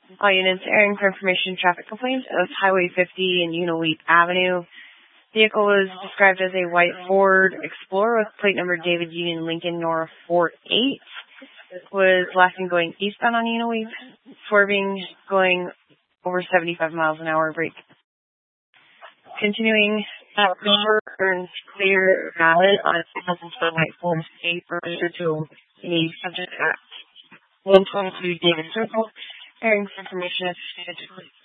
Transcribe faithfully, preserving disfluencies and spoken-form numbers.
All units airing for information traffic complaints of Highway fifty and Unileap Avenue. Vehicle was described as a white Ford Explorer with plate number David Union Lincoln Nora four eight. Was last seen going eastbound on Unileap, swerving, going over seventy-five miles an hour, brake. Continuing, that number earns clear valid on two thousand twelve white Ford Escape registered to a subject at one twenty-two David Circle. Airing for information as